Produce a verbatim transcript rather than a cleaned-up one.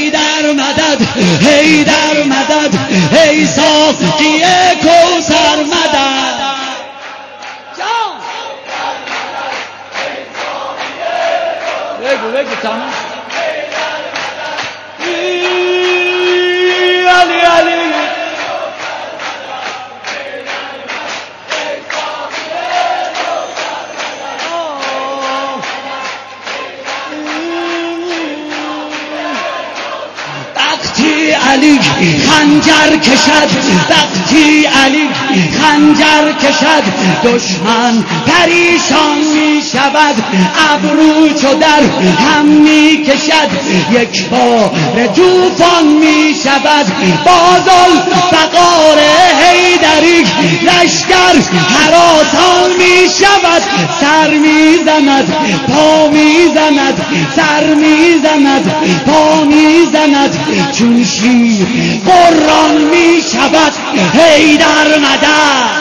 در مدد، هی در مدد، هی ساقی کوثر مدد. جان بگو بگو تمام. علی علی علی خنجر کشد، وقتی علی خنجر کشد دشمن پریشان می شود، ابرو چو در هم می کشد، یک بار طوفان می شود. بازال فقار حیدری لشکر هراسان می شود، سر می زند پا می زند، سر می زند پا می زند، چون شیر قرآن می شود. هی در مدد